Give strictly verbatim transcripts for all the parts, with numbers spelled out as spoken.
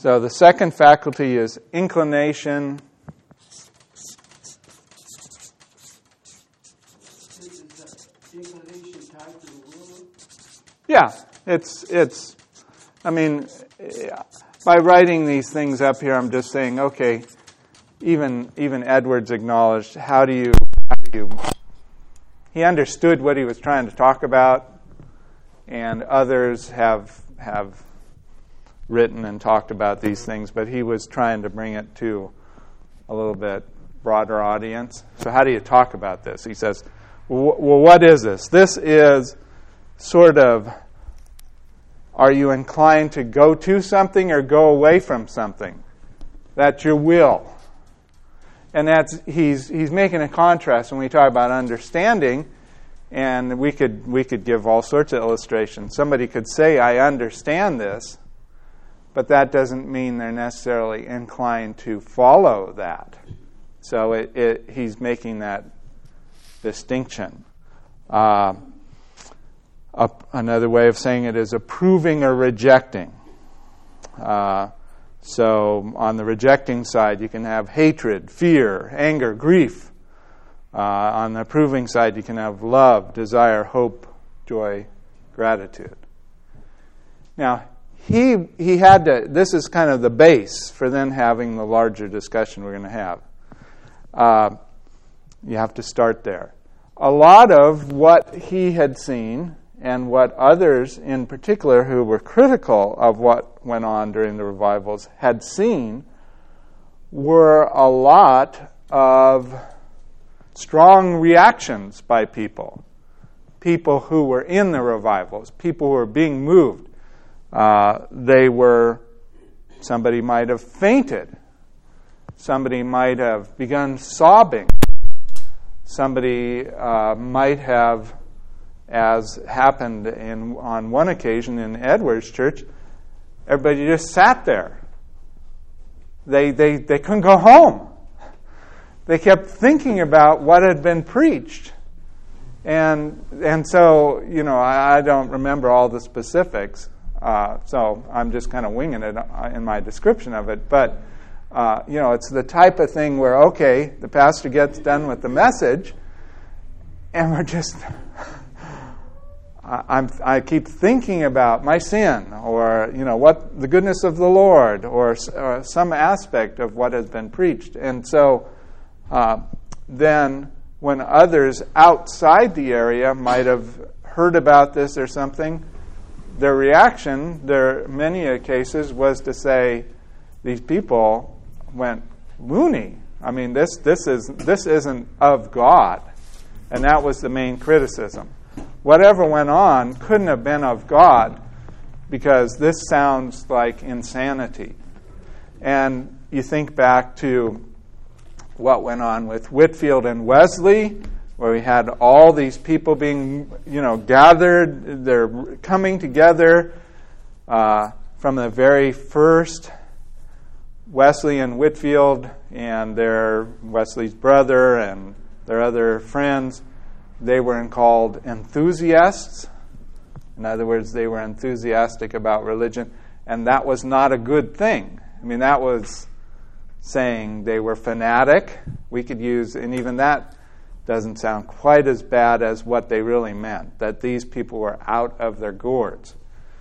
So the second faculty is inclination. Yeah, it's, it's, I mean, by writing these things up here, I'm just saying, okay, even even Edwards acknowledged, how do you, how do you, he understood what he was trying to talk about, and others have have written and talked about these things, but he was trying to bring it to a little bit broader audience. So how do you talk about this? He says, well, what is this? This is sort of, are you inclined to go to something or go away from something? That's your will. And that's he's he's making a contrast when we talk about understanding, and we could we could give all sorts of illustrations. Somebody could say, I understand this, but that doesn't mean they're necessarily inclined to follow that. So it, it, he's making that distinction. Uh, Uh, another way of saying it is approving or rejecting. Uh, so on the rejecting side, you can have hatred, fear, anger, grief. Uh, on the approving side, you can have love, desire, hope, joy, gratitude. Now, he he had to, this is kind of the base for then having the larger discussion we're going to have. Uh, you have to start there. A lot of what he had seen, and what others in particular who were critical of what went on during the revivals had seen, were a lot of strong reactions by people. People who were in the revivals, people who were being moved. Uh, they were, somebody might have fainted. Somebody might have begun sobbing. Somebody uh, might have, as happened in on one occasion in Edwards Church, everybody just sat there. They they they couldn't go home. They kept thinking about what had been preached, and and so you know I, I don't remember all the specifics, uh, so I'm just kind of winging it in my description of it. But uh, you know it's the type of thing where okay, the pastor gets done with the message, and we're just. I'm, I keep thinking about my sin, or you know what the goodness of the Lord, or, or some aspect of what has been preached. And so, uh, then when others outside the area might have heard about this or something, their reaction, there many cases, was to say, "These people went loony. I mean, this this is this isn't of God," and that was the main criticism. Whatever went on couldn't have been of God, because this sounds like insanity. And you think back to what went on with Whitefield and Wesley, where we had all these people being, you know, gathered. They're coming together uh, from the very first. Wesley and Whitefield and their Wesley's brother and their other friends. They were called enthusiasts. In other words, they were enthusiastic about religion, and that was not a good thing. I mean, that was saying they were fanatic. We could use, and even that doesn't sound quite as bad as what they really meant, that these people were out of their gourds.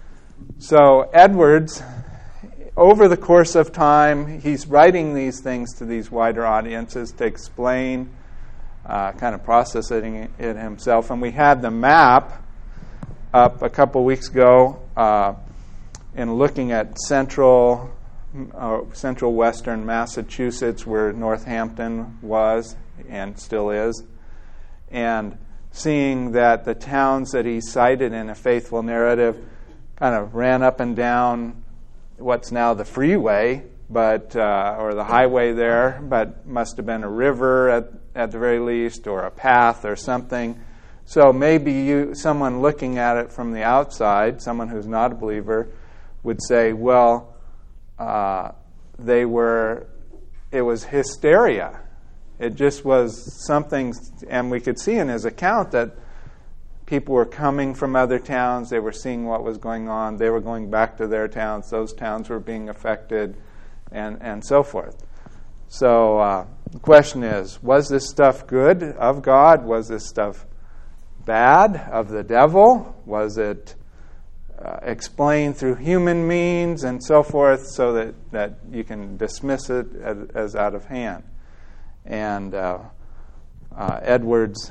So Edwards, over the course of time, he's writing these things to these wider audiences to explain Uh, kind of processing it himself. And we had the map up a couple weeks ago uh, in looking at central uh, central western Massachusetts, where Northampton was and still is, and seeing that the towns that he cited in a faithful narrative kind of ran up and down what's now the freeway, but uh, or the highway there, but must have been a river at at the very least, or a path or something. So maybe you, someone looking at it from the outside, someone who's not a believer, would say, well, uh, they were, it was hysteria. It just was something, and we could see in his account that people were coming from other towns. They were seeing what was going on. They were going back to their towns. Those towns were being affected, and, and so forth. So uh, the question is, was this stuff good of God? Was this stuff bad of the devil? Was it uh, explained through human means and so forth, so that, that you can dismiss it as, as out of hand? And uh, uh, Edwards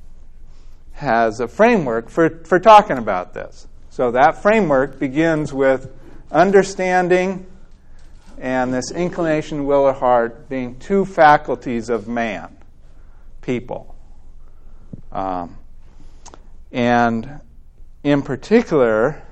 has a framework for, for talking about this. So that framework begins with understanding and this inclination, will, or heart being two faculties of man, people. Um, and in particular,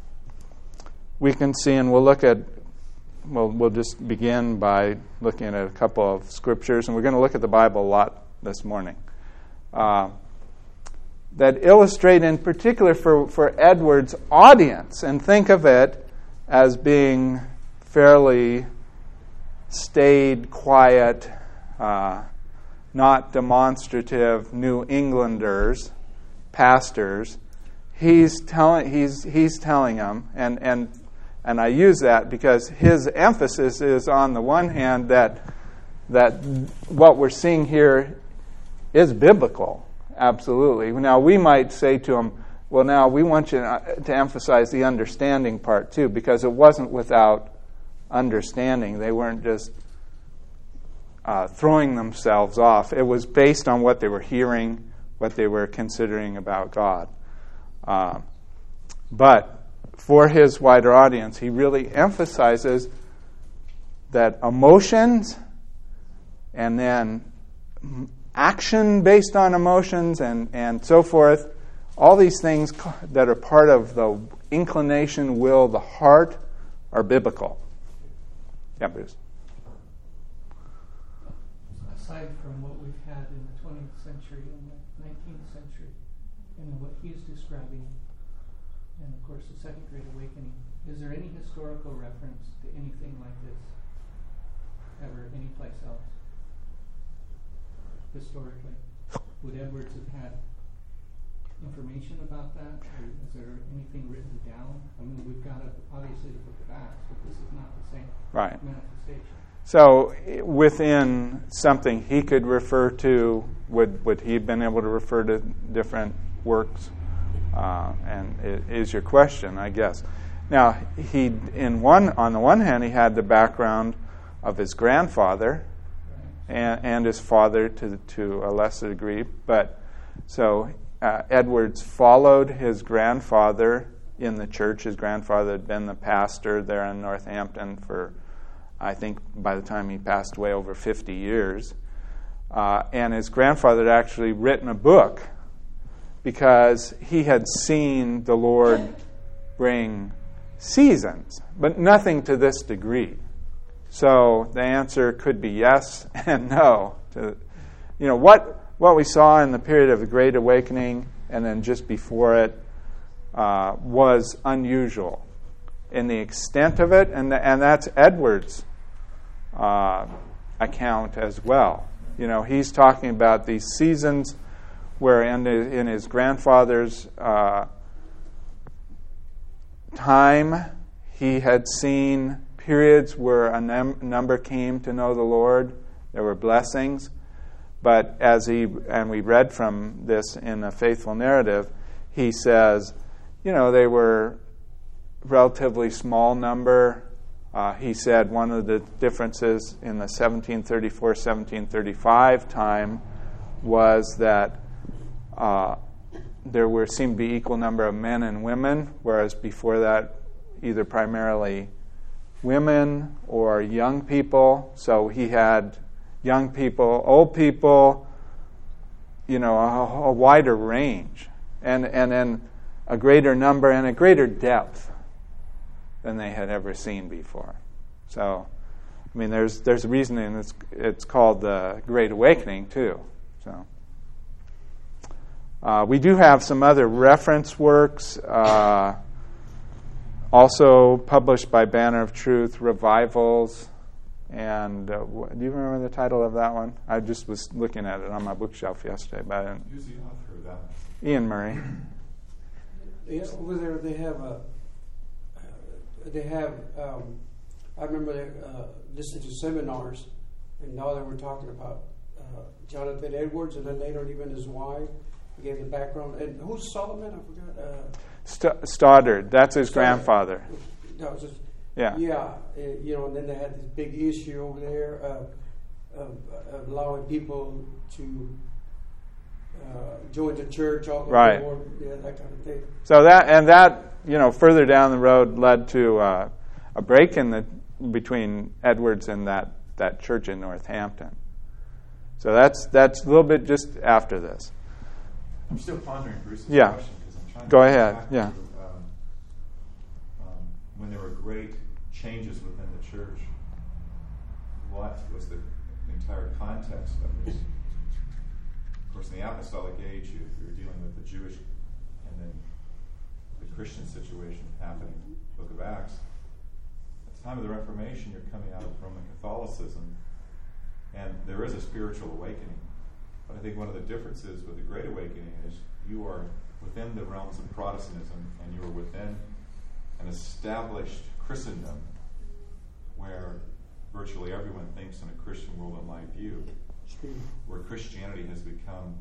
we can see, and we'll look at, well, we'll just begin by looking at a couple of scriptures, and we're going to look at the Bible a lot this morning, uh, that illustrate in particular for, for Edwards' audience, and think of it as being fairly staid, quiet, uh, not demonstrative New Englanders, pastors. He's telling he's he's telling them, and and and I use that because his emphasis is on the one hand that that what we're seeing here is biblical, absolutely. Now we might say to him, well, now we want you to emphasize the understanding part too, because it wasn't without understanding. They weren't just uh, throwing themselves off. It was based on what they were hearing, what they were considering about God. Uh, but for his wider audience, he really emphasizes that emotions and then action based on emotions and, and so forth, all these things that are part of the inclination, will, the heart, are biblical. Yeah, Bruce. Aside from what we've had in the twentieth century and the nineteenth century, and what he's describing, and of course the Second Great Awakening, is there any historical reference to anything like this ever anyplace else? Historically, would Edwards have had information about that? Or is there anything written down? I mean, we've got a, obviously the Book of Acts, but this is not the same right. manifestation. So within something he could refer to, would would he have been able to refer to different works? Uh, and it is your question, I guess. Now, he in one on the one hand, he had the background of his grandfather right. and, and his father to to a lesser degree, but so uh, Edwards followed his grandfather in the church. His grandfather had been the pastor there in Northampton for, I think, by the time he passed away, over fifty years. Uh, and his grandfather had actually written a book because he had seen the Lord bring seasons, but nothing to this degree. So the answer could be yes and no. To, you know, what what we saw in the period of the Great Awakening and then just before it uh, was unusual in the extent of it, and the, and that's Edwards' uh, account as well. You know, he's talking about these seasons where in, the, in his grandfather's uh, time, he had seen periods where a num- number came to know the Lord. There were blessings. But as he, and we read from this in a faithful narrative, he says, you know, they were relatively small number. Uh, he said one of the differences in the seventeen thirty-four seventeen thirty-five time was that uh, there were seemed to be equal number of men and women, whereas before that, either primarily women or young people. So he had young people, old people, you know, a, a wider range, and and then a greater number and a greater depth than they had ever seen before. So, I mean, there's there's a reason, and it's it's called the Great Awakening too. So, uh, we do have some other reference works, uh, also published by Banner of Truth, Revivals. And uh, wh- do you remember the title of that one? I just was looking at it on my bookshelf yesterday. But I didn't. Who's the author of that one? Ian Murray. Yeah, over there they have a. Uh, they have. Um, I remember they, uh, listening to seminars, and now they were talking about uh, Jonathan Edwards, and then later even his wife. He gave the background. And who's Solomon? I forgot. Uh, St- Stoddard. That's his Stoddard. grandfather. That was his, Yeah. Yeah. Uh, you know, and then they had this big issue over there uh, of, of allowing people to uh, join the church, all over Right. the world, yeah, that kind of thing. So that and that, you know, further down the road led to uh, a break in the between Edwards and that, that church in Northampton. So that's that's a little bit just after this. I'm still pondering Bruce's Yeah. question because I'm trying to Go get ahead. back Yeah. to, um, um, when there were great changes within the church, what was the entire context of this? Of course, in the apostolic age, you, you're dealing with the Jewish and then the Christian situation happening in the book of Acts. At the time of the Reformation, you're coming out of Roman Catholicism, and there is a spiritual awakening. But I think one of the differences with the Great Awakening is you are within the realms of Protestantism, and you are within an established Christendom where virtually everyone thinks in a Christian worldwide view, where Christianity has become,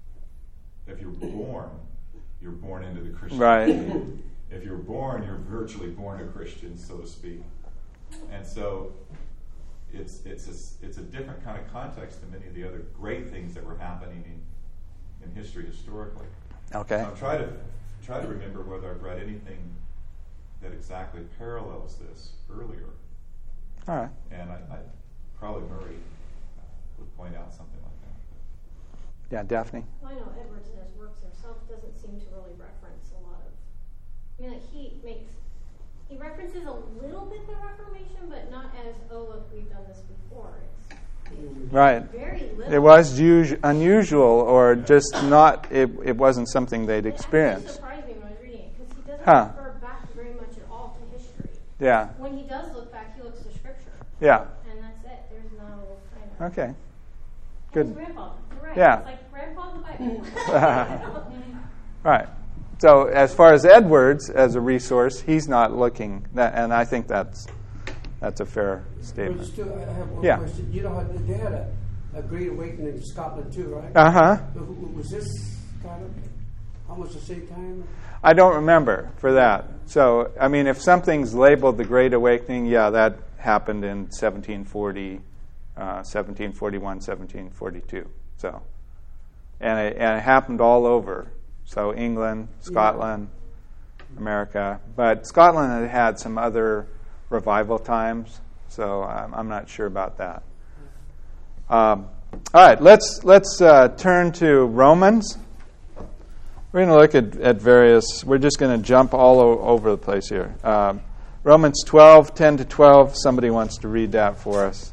if you're born, you're born into the Christian Right. faith. If you're born, you're virtually born a Christian, so to speak. And so it's it's a, it's a different kind of context than many of the other great things that were happening in, in history historically. Okay. I'm trying to try to remember whether I've read anything that exactly parallels this earlier. All right. And I, I probably Murray uh, would point out something like that. Yeah, Daphne. Well, I know Edwards in his works himself doesn't seem to really reference a lot of. I mean, like he makes he references a little bit the Reformation, but not as oh look, we've done this before. It's, it's Right. very little. It was us- unusual, or just not. It, it wasn't something they'd It actually experienced. surprised me when I was reading it because he doesn't Huh. refer back very much at all to history. Yeah. When he does look back, he looks to Scripture, Yeah. and that's it. There's no kind of. Okay. And Good. his grandfather. You're right. Yeah. It's like grandpa in the Bible. Right. So as far as Edwards as a resource, he's not looking, that, and I think that's that's a fair But statement. still, I have one Yeah. question. You know, how they had a, a great awakening in Scotland too, right? Uh huh. So who- Was this kind of almost the same time? I don't remember for that. So I mean, if something's labeled the Great Awakening, yeah, that happened in seventeen forty, uh, seventeen forty-one, seventeen forty-two. So, and it, and it happened all over. So England, Scotland, America, but Scotland had had some other revival times, so I'm, I'm not sure about that. Um, all right, let's let's uh, turn to Romans. We're going to look at, at various. We're just going to jump all o- over the place here. Um, Romans twelve, ten to twelve. Somebody wants to read that for us.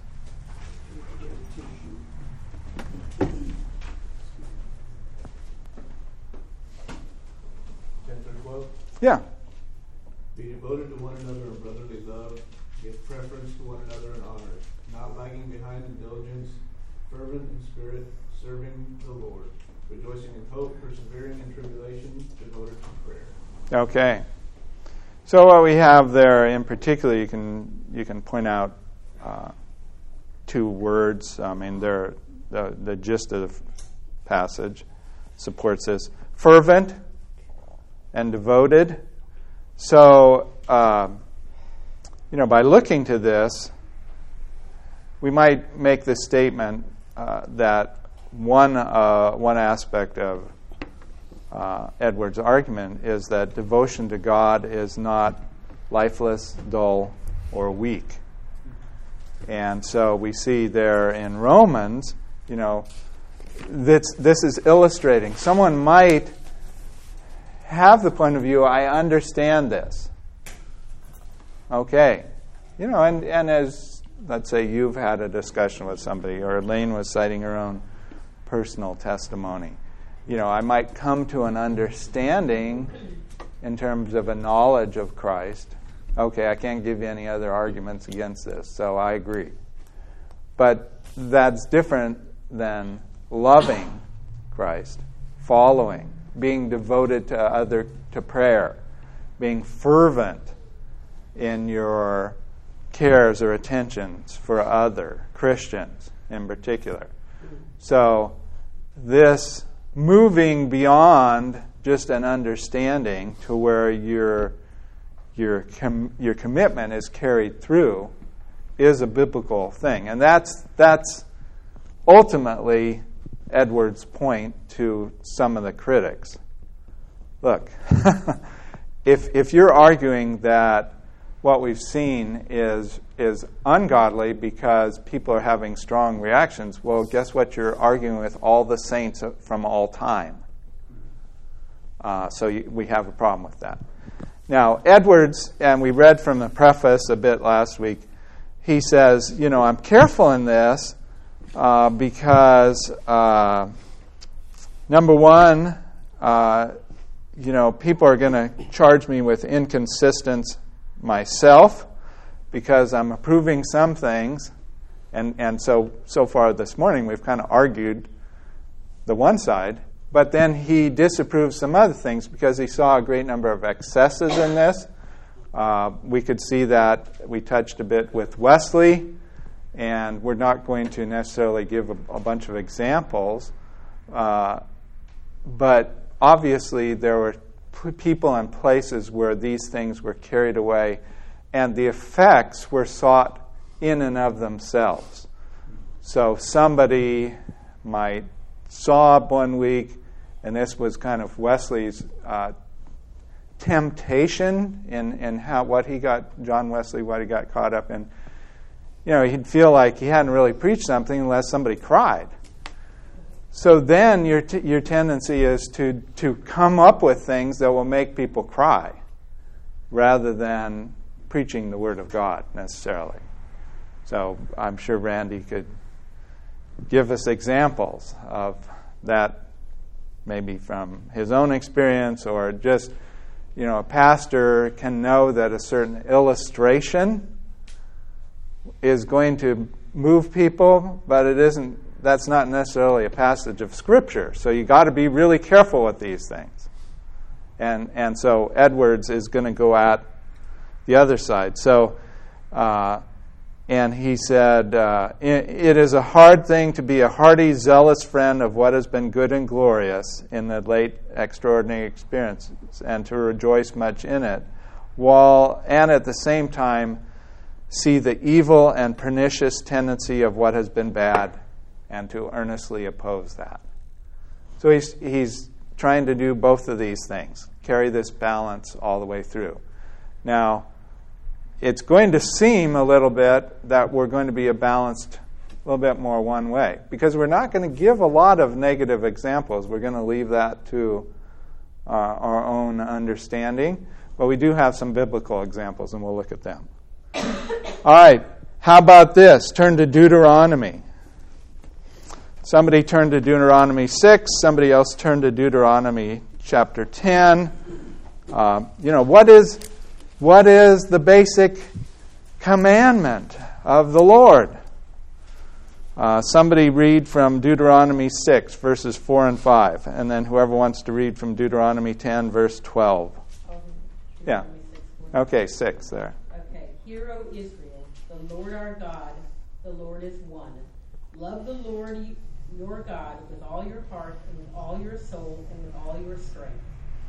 Yeah. Be devoted to one another in brotherly love. Give preference to one another in honor, not lagging behind in diligence, fervent in spirit, serving the Lord, rejoicing in hope, persevering in tribulation, devoted to prayer. Okay. So what we have there, in particular, you can you can point out uh, two words. I mean, they're the the gist of the passage supports this: fervent and devoted. So, uh, you know, by looking to this, we might make the statement uh, that one uh, one aspect of uh, Edwards' argument is that devotion to God is not lifeless, dull, or weak. And so we see there in Romans, you know, this, this is illustrating. Someone might have the point of view, I understand this. Okay. You know, and, and as, let's say, you've had a discussion with somebody, or Elaine was citing her own personal testimony. You know, I might come to an understanding in terms of a knowledge of Christ. Okay, I can't give you any other arguments against this, so I agree. But that's different than loving Christ, following being devoted to other to prayer, being fervent in your cares or attentions for other Christians in particular. So this moving beyond just an understanding to where your your com- your commitment is carried through is a biblical thing, and that's that's ultimately Edwards' point to some of the critics. Look, if if you're arguing that what we've seen is is ungodly because people are having strong reactions, well, guess what? You're arguing with all the saints from all time. Uh, so you, we have a problem with that. Now, Edwards, and we read from the preface a bit last week, he says, you know, I'm careful in this uh, because, uh, number one, uh, you know, people are going to charge me with inconsistence myself because I'm approving some things. And, and so, so far this morning, we've kind of argued the one side. But then he disapproves some other things because he saw a great number of excesses in this. Uh, we could see that we touched a bit with Wesley, and we're not going to necessarily give a, a bunch of examples. Uh, but obviously there were p- people and places where these things were carried away, and the effects were sought in and of themselves. So somebody might sob one week, and this was kind of Wesley's uh, temptation in, in how what he got, John Wesley, what he got caught up in. You know, he'd feel like he hadn't really preached something unless somebody cried. So then your t- your tendency is to, to come up with things that will make people cry rather than preaching the Word of God necessarily. So I'm sure Randy could give us examples of that, maybe from his own experience, or just, you know, a pastor can know that a certain illustration is going to move people, but it isn't. That's not necessarily a passage of Scripture. So you got to be really careful with these things. And and so Edwards is going to go at the other side. So. Uh, And he said, uh, it is a hard thing to be a hearty, zealous friend of what has been good and glorious in the late extraordinary experiences, and to rejoice much in it, while and at the same time see the evil and pernicious tendency of what has been bad, and to earnestly oppose that. So he's he's trying to do both of these things, carry this balance all the way through. Now, it's going to seem a little bit that we're going to be a balanced, a little bit more one way, because we're not going to give a lot of negative examples. We're going to leave that to uh, our own understanding. But we do have some biblical examples, and we'll look at them. All right. How about this? Turn to Deuteronomy. Somebody turned to Deuteronomy six. Somebody else turned to Deuteronomy chapter ten. Uh, you know, what is... What is the basic commandment of the Lord? Uh, somebody read from Deuteronomy six, verses four and five, and then whoever wants to read from Deuteronomy ten, verse twelve. Um, Yeah. Okay, six there. Okay. Hear, O Israel, the Lord our God, the Lord is one. Love the Lord your God with all your heart and with all your soul and with all your strength.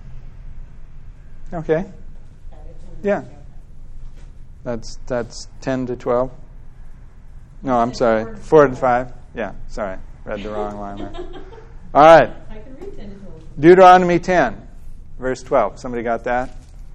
Okay. Yeah. That's that's ten to twelve. No, I'm sorry. Four to five. Yeah, sorry. Read the wrong line there. All right. I can read ten to twelve. Deuteronomy ten, verse twelve. Somebody got that?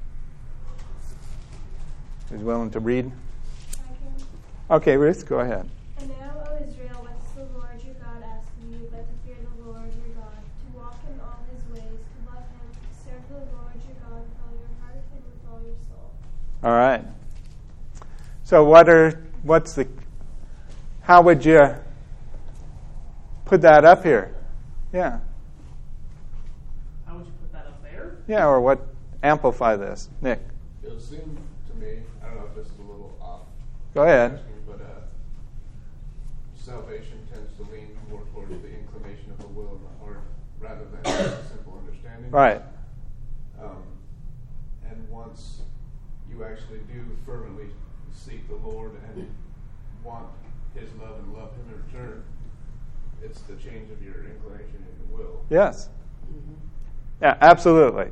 Who's willing to read? I can. Okay, Ruth, go ahead. And now, O Israel, what does the Lord your God ask of you but to fear the Lord your God, to walk in all his ways, to love him, to serve the Lord your God with all your heart and with all your soul. All right. So what are what's the how would you put that up here? Yeah. How would you put that up there? Yeah, or what amplify this? Nick. It would seem to me, I don't know if this is a little off. Go ahead. But uh, salvation tends to lean more towards the inclination of the will and the heart rather than just a simple understanding. Right. Um, and once you actually do fervently seek the Lord and want His love and love Him in return, it's the change of your inclination and your will. Yes. Yeah, absolutely.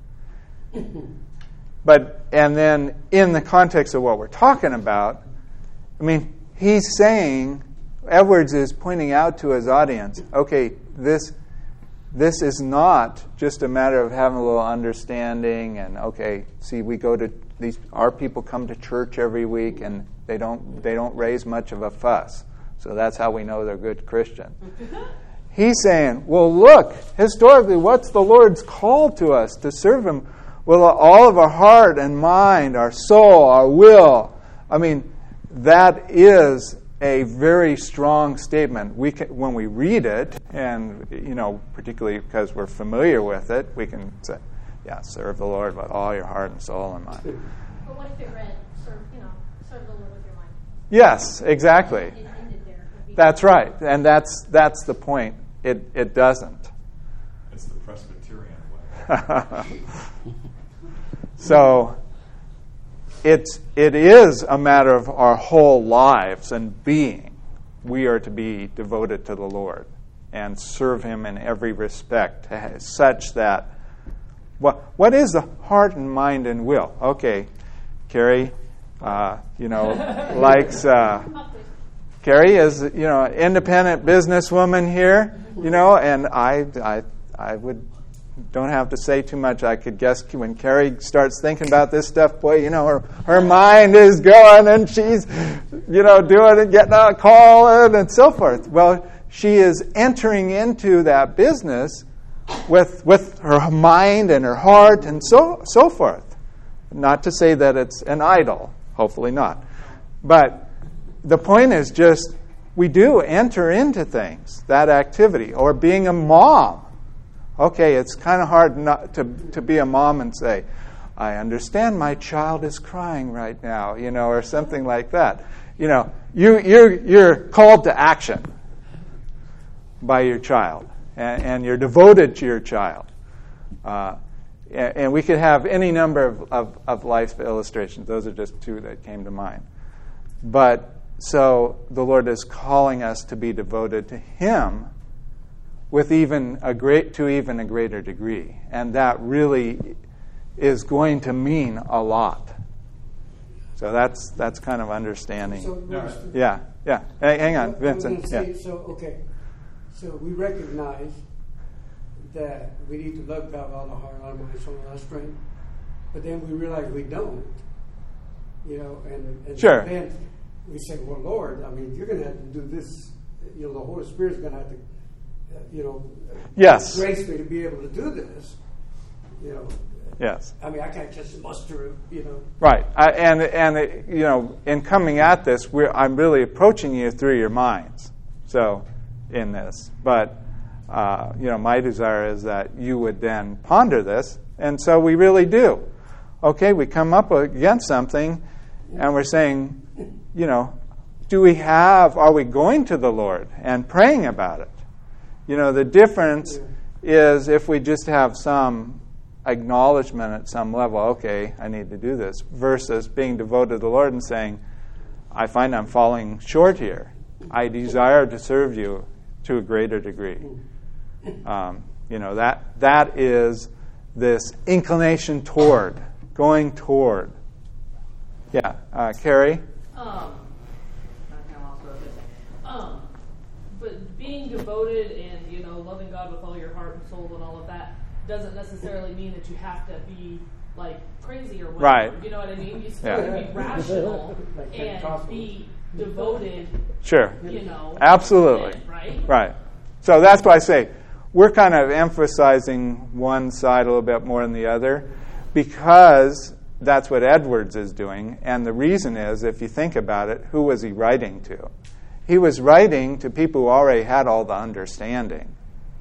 But, and then in the context of what we're talking about, I mean, he's saying, Edwards is pointing out to his audience, okay, this this is not just a matter of having a little understanding and, okay, see, we go to, these, our people come to church every week and they don't they don't raise much of a fuss. So that's how we know they're good Christians. He's saying, well, look, historically, what's the Lord's call to us? To serve Him with all of our heart and mind, our soul, our will. I mean, that is a very strong statement. We can, when we read it, and, you know, particularly because we're familiar with it, we can say, yeah, serve the Lord with all your heart and soul and mind. But what if it read, serve, you know, serve the Lord with your mind? Yes, exactly. It ended there. That's right. And that's that's the point. It it doesn't. It's the Presbyterian way. So it's it is a matter of our whole lives and being. We are to be devoted to the Lord and serve Him in every respect, such that what what is the heart and mind and will? Okay, Carrie, uh, you know, likes. Uh, Carrie is, you know, an independent businesswoman here, you know, and I, I, I would don't have to say too much. I could guess when Carrie starts thinking about this stuff, boy, you know, her her mind is going and she's, you know, doing it, getting a call and so forth. Well, she is entering into that business with with her mind and her heart and so so forth. Not to say that it's an idol, hopefully not, but the point is just we do enter into things, that activity, or being a mom. Okay, it's kind of hard not to to be a mom and say, I understand my child is crying right now, you know, or something like that. You know, you you're you're called to action by your child, and, and you're devoted to your child. Uh, and, and we could have any number of, of, of life illustrations. Those are just two that came to mind. But so the Lord is calling us to be devoted to Him with even a great to even a greater degree, and that really is going to mean a lot. So that's that's kind of understanding. So, No. Yeah, yeah. Hey, hang on, I'm Vincent. gonna Yeah. say, so, okay. So we recognize that we need to love God with all our heart, all our mind, soul, and all our strength. But then we realize we don't. You know, and, and Sure. then we say, well, Lord, I mean, you're going to have to do this. You know, the Holy Spirit's going to have to, uh, you know, Yes. grace me to be able to do this. You know, Yes. I mean, I can't just muster, you know. Right. I, and and it, you know, in coming at this, we're, I'm really approaching you through your minds. So, in this, but uh, you know, my desire is that you would then ponder this, and so we really do. Okay, we come up against something, and we're saying, you know, do we have? Are we going to the Lord and praying about it? You know, the difference is if we just have some acknowledgement at some level, okay, I need to do this, versus being devoted to the Lord and saying, I find I'm falling short here. I desire to serve you to a greater degree. Um, you know, that that is this inclination toward, going toward. Yeah, uh, Carrie? Um, I kinda lost what I was gonna say. Um, but being devoted and, you know, loving God with all your heart and soul and all of that doesn't necessarily mean that you have to be like crazy or whatever. Right. You know what I mean? You still Yeah. have to be rational Like and Pentecostals. be devoted, Sure. you know. Absolutely. Right? Right. So that's why I say we're kind of emphasizing one side a little bit more than the other because that's what Edwards is doing. And the reason is, if you think about it, who was he writing to? He was writing to people who already had all the understanding.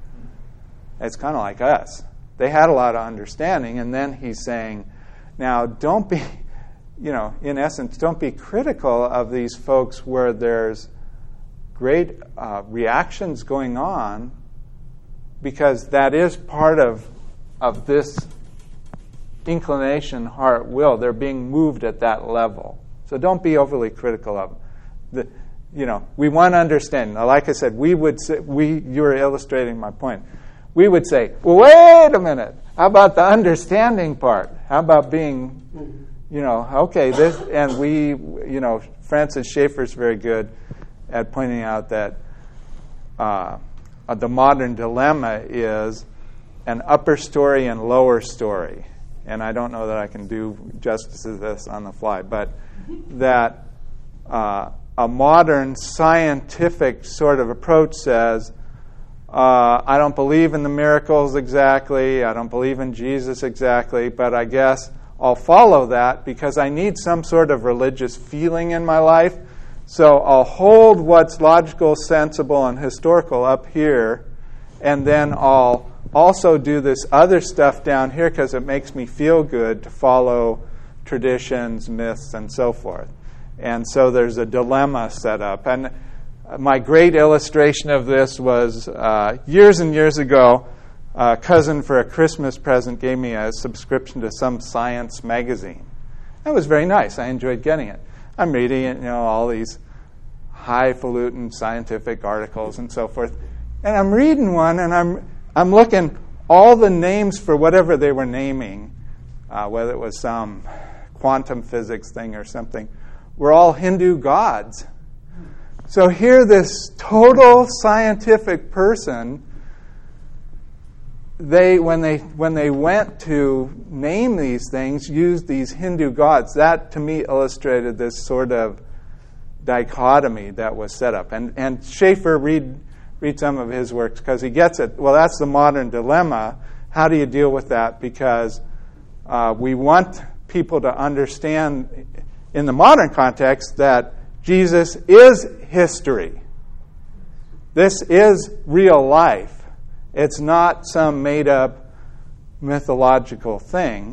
It's kind of like us. They had a lot of understanding, and then he's saying, now don't be, you know, in essence, don't be critical of these folks where there's great uh, reactions going on because that is part of of this inclination, heart, will. They're being moved at that level. So don't be overly critical of them. The, you know, we want understanding. Now, like I said, we would say, we you were illustrating my point. We would say, well, wait a minute. How about the understanding part? How about being, you know, okay, this, and we, you know, Francis Schaeffer's very good at pointing out that uh, the modern dilemma is an upper story and lower story. And I don't know that I can do justice to this on the fly, but that uh, a modern scientific sort of approach says, uh, I don't believe in the miracles exactly, I don't believe in Jesus exactly, but I guess I'll follow that because I need some sort of religious feeling in my life. So I'll hold what's logical, sensible, and historical up here, and then I'll also do this other stuff down here because it makes me feel good to follow traditions, myths, and so forth. And so there's a dilemma set up. And my great illustration of this was uh, years and years ago, a cousin for a Christmas present gave me a subscription to some science magazine. It was very nice. I enjoyed getting it. I'm reading it, you know, all these highfalutin scientific articles and so forth. And I'm reading one, and I'm I'm looking all the names for whatever they were naming, uh, whether it was some quantum physics thing or something, were all Hindu gods. So here, this total scientific person, they when they when they went to name these things, used these Hindu gods. That to me illustrated this sort of dichotomy that was set up. And and Schaeffer, read read some of his works because he gets it. Well, that's the modern dilemma. How do you deal with that? Because uh, we want people to understand in the modern context that Jesus is history. This is real life. It's not some made-up mythological thing.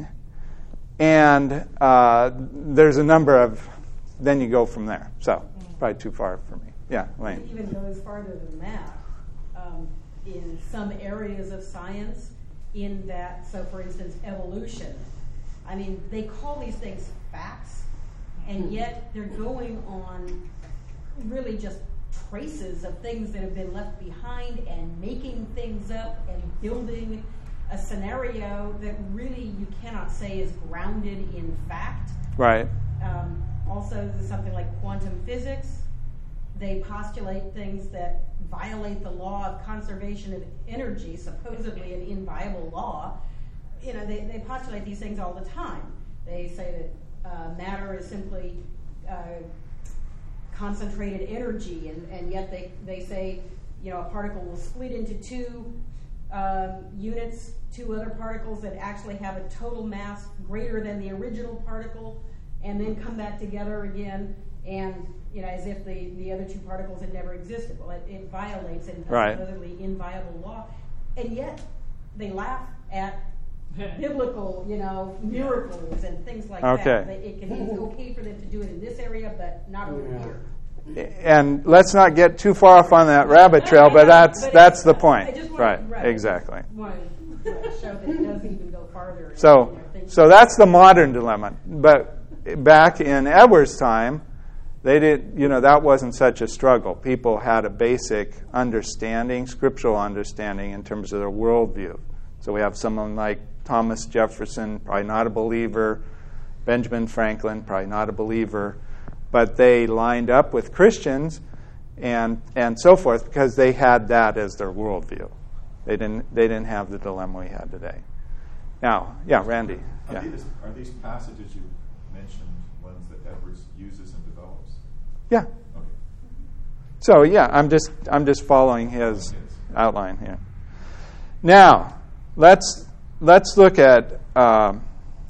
And uh, there's a number of... Then you go from there. So, probably too far for me. Yeah, Lane. It even goes farther than that. Um, in some areas of science, in that, so for instance, evolution. I mean, they call these things facts, and yet they're going on really just traces of things that have been left behind and making things up and building a scenario that really you cannot say is grounded in fact. Right. Um, also, there's something like quantum physics. They postulate things that violate the law of conservation of energy, supposedly an inviolable law. You know, they, they postulate these things all the time. They say that uh, matter is simply uh, concentrated energy, and, and yet they, they say, you know, a particle will split into two um, units, two other particles that actually have a total mass greater than the original particle, and then come back together again, and you know, as if the, the other two particles had never existed. Well, it, it violates a right. supposedly inviolable law, and yet they laugh at biblical, you know, miracles and things like okay. that. They, it can be okay for them to do it in this area, but not over Yeah. here. And let's not get too far off on that rabbit trail, but that's But that's it- the point. I just wanted- Right, right. exactly. Wanted to show that it does even go farther. in So, their thinking. so that's the modern dilemma. But back in Edwards' time, they did, you know, that wasn't such a struggle. People had a basic understanding, scriptural understanding in terms of their worldview. So we have someone like Thomas Jefferson, probably not a believer. Benjamin Franklin, probably not a believer. But they lined up with Christians and and so forth because they had that as their worldview. They didn't they didn't have the dilemma we had today. Now, yeah, Randy. Are, Yeah. these, are these passages you mentioned ones that Edwards uses and develops? Yeah. Okay. So yeah, I'm just I'm just following his outline here. Now, let's let's look at um,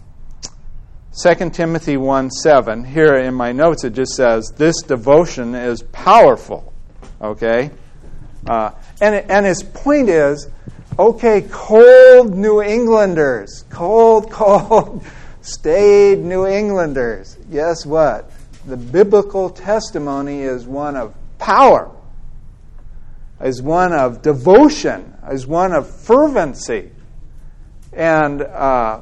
Second Timothy one seven. Here in my notes it just says, this devotion is powerful. Okay? Uh, and, and his point is, okay, cold New Englanders, cold, cold, staid New Englanders, guess what? The biblical testimony is one of power. is one of devotion, is one of fervency. And uh,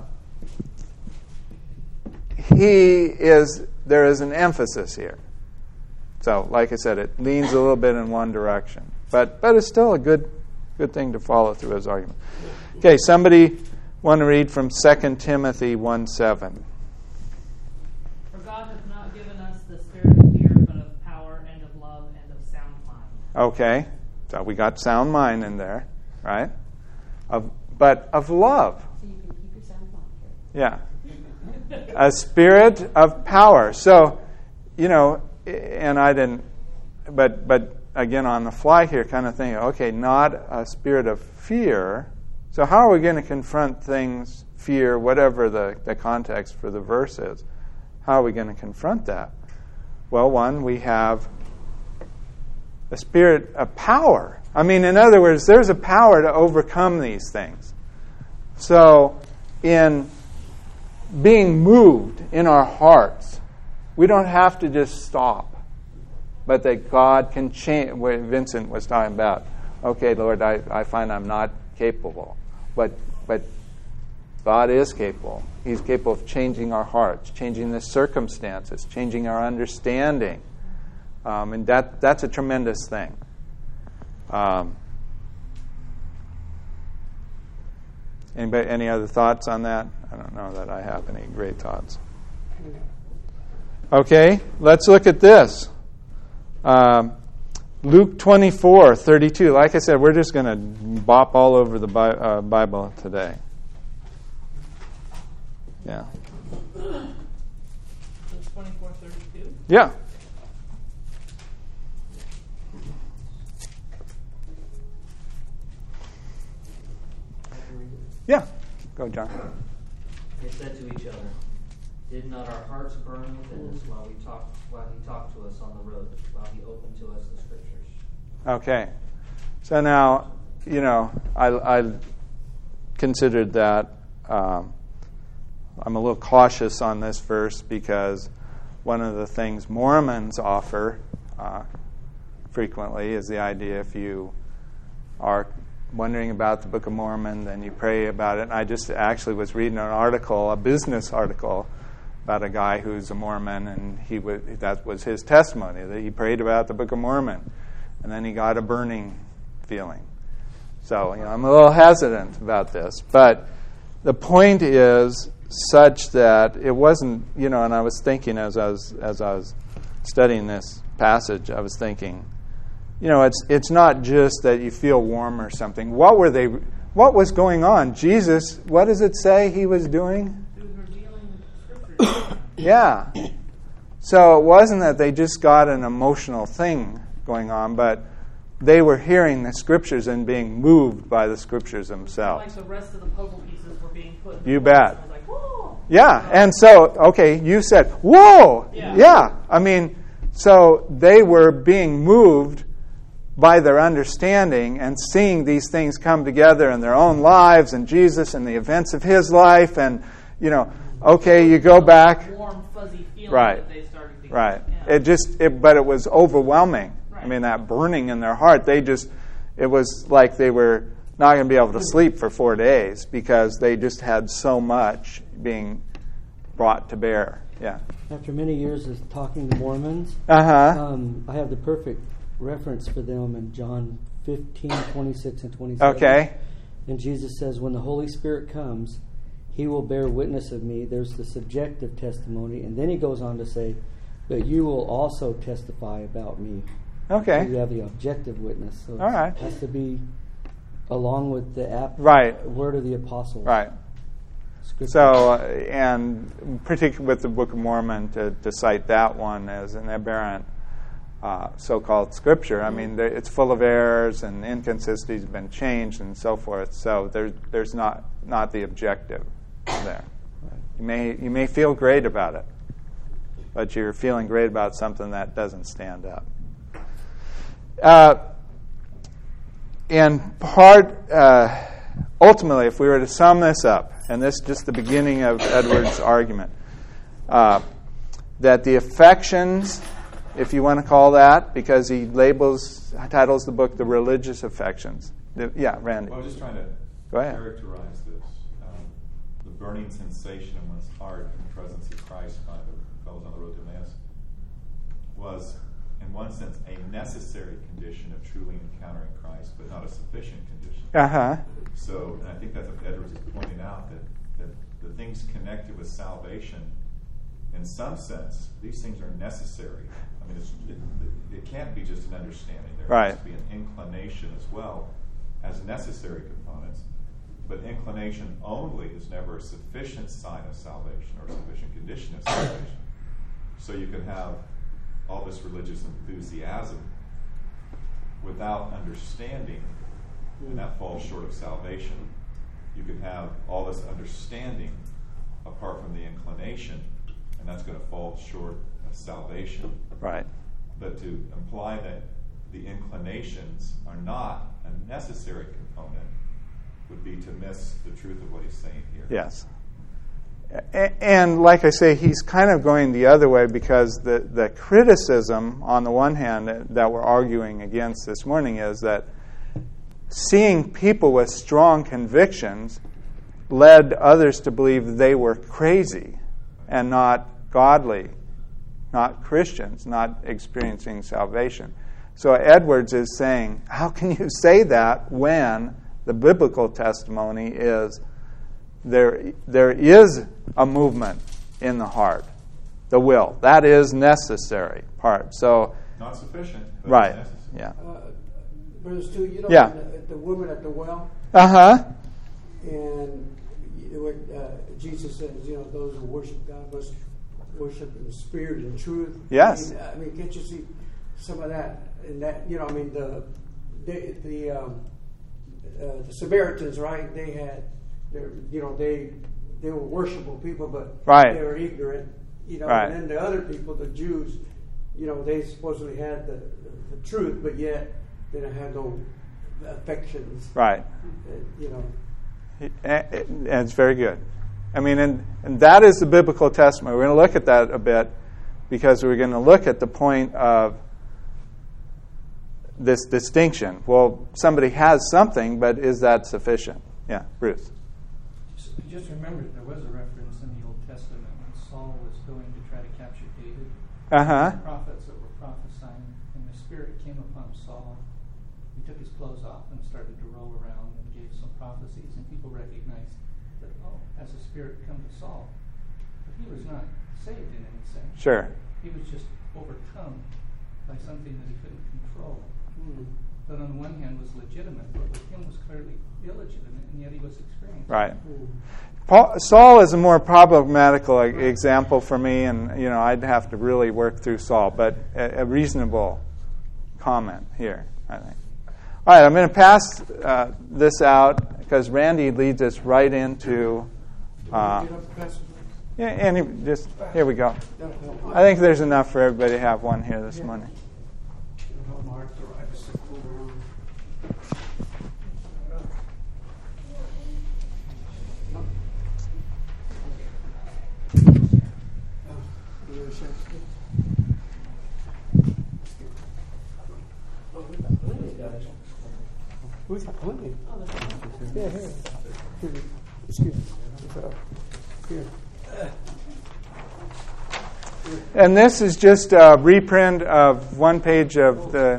he is, there is an emphasis here. So, like I said, it leans a little bit in one direction. But but it's still a good good thing to follow through his argument. Okay, somebody want to read from Second Timothy one seven. For God hath not given us the spirit of fear, but of power and of love and of sound mind. Okay, so we got sound mind in there, right? Of but of love. So you can keep your sound mind. Yeah. A spirit of power. So, you know, and I didn't, but but again on the fly here, kind of thinking, okay, not a spirit of fear. So how are we going to confront things, fear, whatever the, the context for the verse is? How are we going to confront that? Well, one, we have a spirit of power. I mean, in other words, there's a power to overcome these things. So in being moved in our hearts, we don't have to just stop, but that God can change. What Vincent was talking about, okay, Lord, I, I find I'm not capable. But but God is capable. He's capable of changing our hearts, changing the circumstances, changing our understanding. Um, and that that's a tremendous thing. Um, anybody, any other thoughts on that? I don't know that I have any great thoughts. Okay, let's look at this. Um, Luke twenty-four thirty-two. Like I said, we're just going to bop all over the Bi- uh, Bible today. Yeah. twenty-four thirty-two? Yeah. Yeah. Go, John. They said to each other, "Did not our hearts burn within us while we talked, while he talked to us on the road, while he opened to us the scriptures?" Okay. So now, you know, I, I considered that. Um, I'm a little cautious on this verse because one of the things Mormons offer uh, frequently is the idea if you are wondering about the Book of Mormon, then you pray about it. And I just actually was reading an article, a business article, about a guy who's a Mormon, and he was, that was his testimony, that he prayed about the Book of Mormon, and then he got a burning feeling. So, you know, I'm a little hesitant about this, but the point is such that it wasn't, you know, and I was thinking as I was as I was studying this passage, I was thinking, you know, it's it's not just that you feel warm or something. What were they? What was going on? Jesus, what does it say he was doing? He was revealing the scriptures. Yeah. So it wasn't that they just got an emotional thing going on, but they were hearing the scriptures and being moved by the scriptures themselves. Like the rest of the puzzle pieces were being put in You place. bet. I was like, whoa! Yeah, and so, okay, you said, whoa! Yeah. Yeah. I mean, so they were being moved by their understanding and seeing these things come together in their own lives and Jesus and the events of his life. And, you know, okay, you go back. Warm, fuzzy feeling Right. that they started to get. Right. Yeah. It just, it, but it was overwhelming. Right. I mean, that burning in their heart, they just, it was like they were not going to be able to sleep for four days because they just had so much being brought to bear. Yeah. After many years of talking to Mormons, Uh-huh. um, I have the perfect reference for them in John fifteen, twenty-six and twenty-seven. Okay. And Jesus says, when the Holy Spirit comes, he will bear witness of me. There's the subjective testimony. And then he goes on to say, but you will also testify about me. Okay. So you have the objective witness. So All right. it has to be along with the ap- Right. word of the apostle. Right. Scripture. So, uh, and particularly with the Book of Mormon, to, to cite that one as an aberrant uh, so-called scripture, I mean, there, it's full of errors and inconsistencies have been changed and so forth. So there's there's not not the objective there. You may you may feel great about it, but you're feeling great about something that doesn't stand up. Uh, and part uh, ultimately, if we were to sum this up, and this is just the beginning of Edwards' argument, uh, that the affections if you want to call that, because he labels, titles the book The Religious Affections. The, yeah, Randy. Well, I was just trying to Go ahead. characterize this. Um, the burning sensation in one's heart in the presence of Christ, kind of goes on the road to Emmaus, was, in one sense, a necessary condition of truly encountering Christ, but not a sufficient condition. Uh-huh. So, and I think that's what Edwards is pointing out, that, that the things connected with salvation, in some sense, these things are necessary. I mean, it's, it, it can't be just an understanding. There Right. has to be an inclination as well as necessary components. But inclination only is never a sufficient sign of salvation or a sufficient condition of salvation. So you can have all this religious enthusiasm without understanding, and that falls short of salvation. You can have all this understanding apart from the inclination, and that's going to fall short of salvation. Right. But to imply that the inclinations are not a necessary component would be to miss the truth of what he's saying here. Yes. A- And like I say, he's kind of going the other way, because the, the criticism, on the one hand, that, that we're arguing against this morning is that seeing people with strong convictions led others to believe they were crazy and not godly, not Christians, not experiencing salvation. So Edwards is saying, how can you say that when the biblical testimony is there, there is a movement in the heart, the will. That is necessary part. So, Not sufficient, but right, it's necessary. yeah. Uh, Brother Stu, you know Yeah. the, the woman at the well, Uh-huh. and you- what uh, Jesus says, you know, those who worship God must worship in spirit and truth. Yes. I mean, I mean, can't you see some of that? And that, you know, I mean, the the the, um, uh, the Samaritans, right? They had, their, you know, they they were worshipful people, but Right. they were ignorant. You know, Right. and then the other people, the Jews, you know, they supposedly had the, the, the truth, but yet they don't have no affections. Right. Uh, you know. And it's very good. I mean, and, and that is the biblical testimony. We're going to look at that a bit, because we're going to look at the point of this distinction. Well, somebody has something, but is that sufficient? Yeah, Bruce. Just, just remember, there was a reference in the Old Testament when Saul was going to try to capture David. Uh-huh. Prophets that were prophesying, and the Spirit came upon Saul. He took his clothes off and started to roll around and gave some prophecies, and people recognized that, oh, has the Spirit come to Saul? But he was not saved in any sense. Sure. He was just overcome by something that he couldn't control. Mm. But on the one hand was legitimate, but with him was clearly illegitimate, and yet he was experiencing. Right. Mm. Paul, Saul is a more problematical example for me, and you know I'd have to really work through Saul, but a, a reasonable comment here, I think. All right, I'm going to pass uh, this out because Randy leads us right into. Uh, Get up, Pastor. yeah, and he just here we go. That'll help. I think there's enough for everybody to have one here this Yeah. morning. It'll help Mark to write us a cool around. Who's plenty? Yeah, here. Here. Excuse me. Uh, Here. And this is just a reprint of one page of the.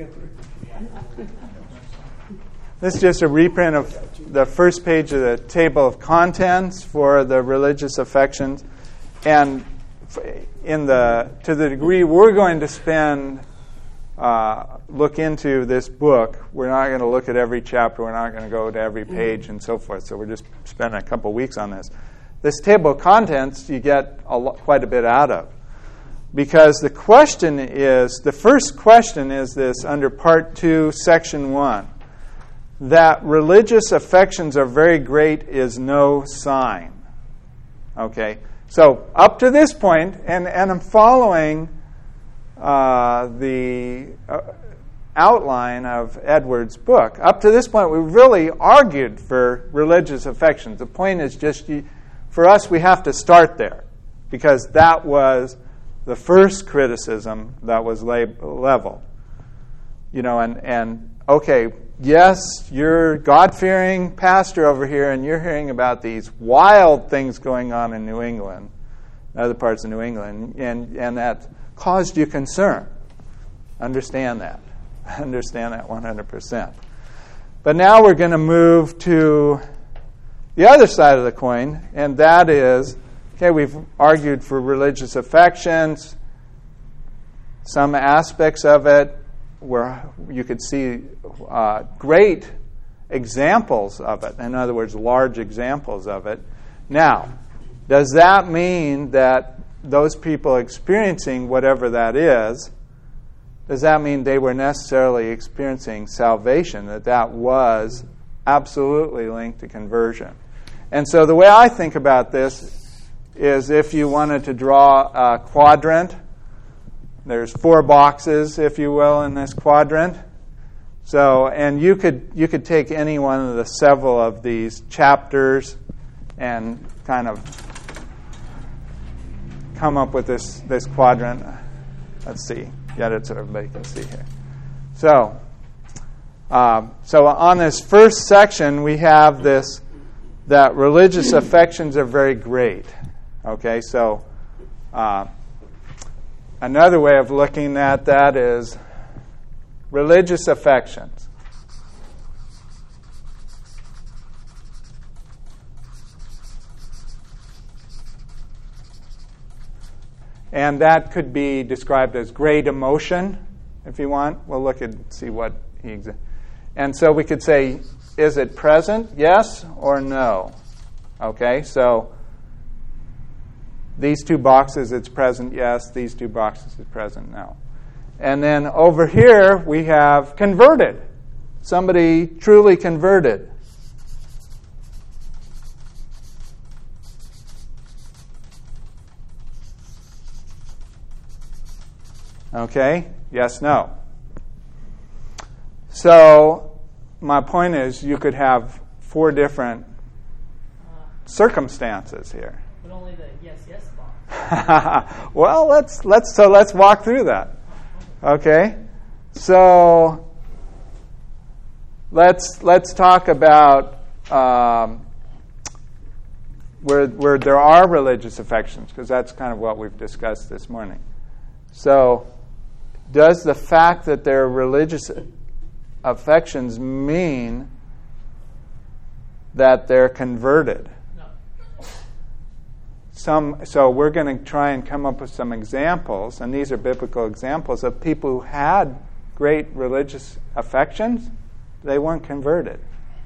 This is just a reprint of the first page of the table of contents for the religious affections, and in the to the degree we're going to spend uh, look into this book, we're not going to look at every chapter, we're not going to go to every page and so forth. So we're just spending a couple weeks on this. This table of contents you get a lot, quite a bit out of, because the question is the first question is this under Part Two, Section One. That religious affections are very great is no sign. Okay? So, up to this point, and, and I'm following uh, the uh, outline of Edwards' book. Up to this point, we really argued for religious affections. The point is just, you, for us, we have to start there, because that was the first criticism that was lab- leveled. You know, and, and okay, yes, you're God-fearing pastor over here, and you're hearing about these wild things going on in New England, other parts of New England, and, and that caused you concern. Understand that. Understand that one hundred percent. But now we're going to move to the other side of the coin, and that is, okay, we've argued for religious affections, some aspects of it where you could see uh, great examples of it. In other words, large examples of it. Now, does that mean that those people experiencing whatever that is, does that mean they were necessarily experiencing salvation, that that was absolutely linked to conversion? And so the way I think about this is if you wanted to draw a quadrant, there's four boxes, if you will, in this quadrant. So, and you could you could take any one of the several of these chapters and kind of come up with this, this quadrant. Let's see. Get it so everybody can see here. So, um, so on this first section, we have this, that religious affections are very great. Okay, so uh, another way of looking at that is religious affections. And that could be described as great emotion, if you want. We'll look and see what he exa- And so we could say, is it present? Yes or no? Okay, so these two boxes, it's present, yes. These two boxes, it's present, no. And then over here, we have converted. Somebody truly converted. Okay? Yes, no. So, my point is, you could have four different circumstances here. But only the yes, yes box. Well, let's let's so let's walk through that. Okay? So, let's let's talk about um, where where there are religious affections, because that's kind of what we've discussed this morning. So, does the fact that there are religious affections mean that they're converted? No. Some, so we're going to try and come up with some examples, and these are biblical examples of people who had great religious affections. They weren't converted.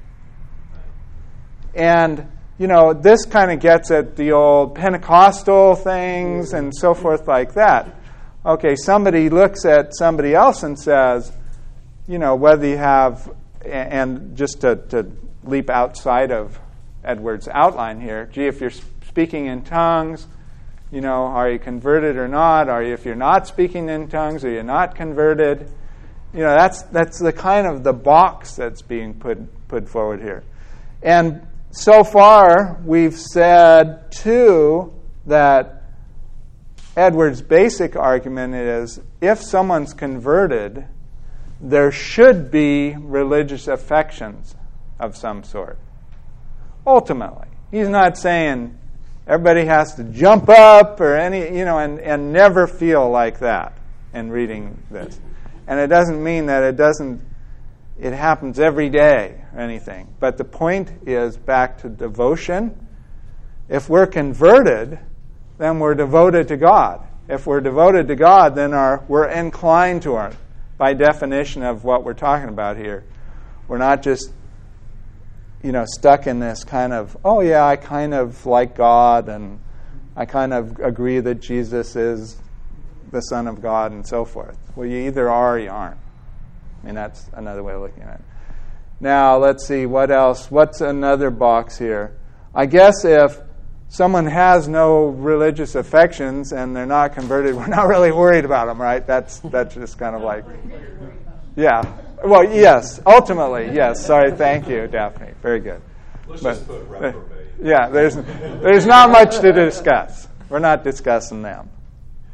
And, you know, this kind of gets at the old Pentecostal things and so forth like that. Okay, somebody looks at somebody else and says, you know, whether you have, and just to, to leap outside of Edward's outline here, gee, if you're speaking in tongues, you know, are you converted or not? Are you, if you're not speaking in tongues, are you not converted? You know, that's that's the kind of the box that's being put put forward here. And so far, we've said, too, that Edward's basic argument is if someone's converted, there should be religious affections of some sort. Ultimately. He's not saying everybody has to jump up or any, you know, and, and never feel like that in reading this. And it doesn't mean that it doesn't, it happens every day or anything. But the point is back to devotion. If we're converted, then we're devoted to God. If we're devoted to God, then our, we're inclined to our, by definition of what we're talking about here. We're not just, you know, stuck in this kind of, oh yeah, I kind of like God and I kind of agree that Jesus is the Son of God and so forth. Well, you either are or you aren't. I mean, that's another way of looking at it. Now, let's see, what else? What's another box here? I guess if someone has no religious affections and they're not converted, we're not really worried about them, right? That's that's just kind of like, yeah. Well, yes, ultimately, yes. Sorry, thank you, Daphne. Very good. Let's But, just put reprobate. Yeah, there's there's not much to discuss. We're not discussing them.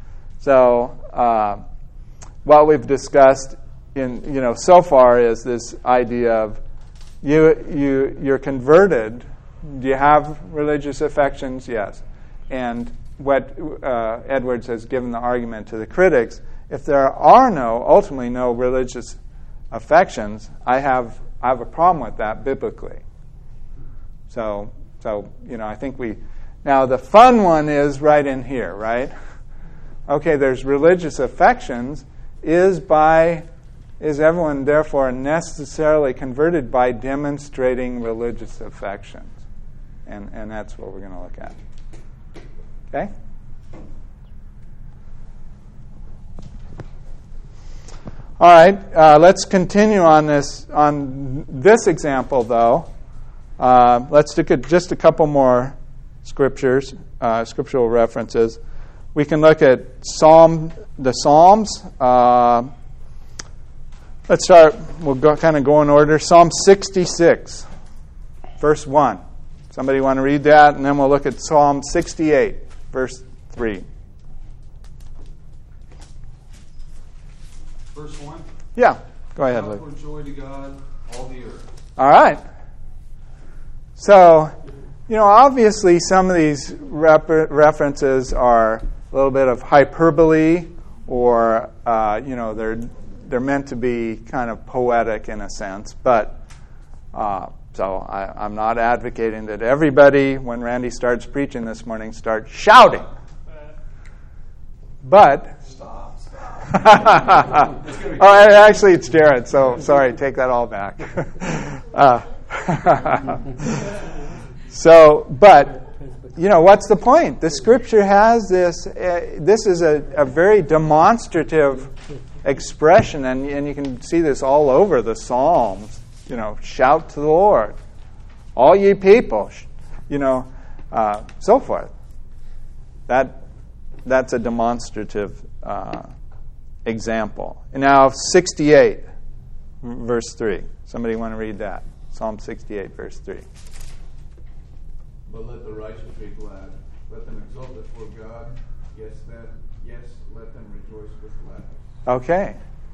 So uh, what we've discussed in you know so far is this idea of you you you're converted. Do you have religious affections? Yes. And what uh, Edwards has given the argument to the critics: if there are no ultimately no religious affections, I have I have a problem with that biblically. So so you know I think we now the fun one is right in here, right? Okay, there's religious affections. Is by is everyone therefore necessarily converted by demonstrating religious affections? And and that's what we're going to look at. Okay? All right, uh, let's continue on this on this example, though. Uh, let's look at just a couple more scriptures, uh, scriptural references. We can look at Psalm, the Psalms. Uh, let's start. We'll go, kind of go in order. Psalm sixty-six, verse one. Somebody want to read that, and then we'll look at Psalm sixty-eight, verse three. Verse one? Yeah, go ahead, Shout Luke. for joy to God, all the earth. All right. So, you know, obviously some of these refer- references are a little bit of hyperbole, or, uh, you know, they're they're meant to be kind of poetic in a sense. But, uh, so I, I'm not advocating that everybody, when Randy starts preaching this morning, start shouting. But... Stop, stop. Oh, actually, it's Jared, so sorry, take that all back. uh, so, but, you know, what's the point? The Scripture has this, uh, this is a, a very demonstrative expression, and, and you can see this all over the Psalms. You know, shout to the Lord, all ye people, you know, uh, so forth. That That's a demonstrative uh, example. And now sixty-eight, verse three. Somebody want to read that? Psalm sixty-eight, verse three. But let the righteous be glad. Let them exult before God. Yes, that, yes, let them rejoice with gladness. Okay.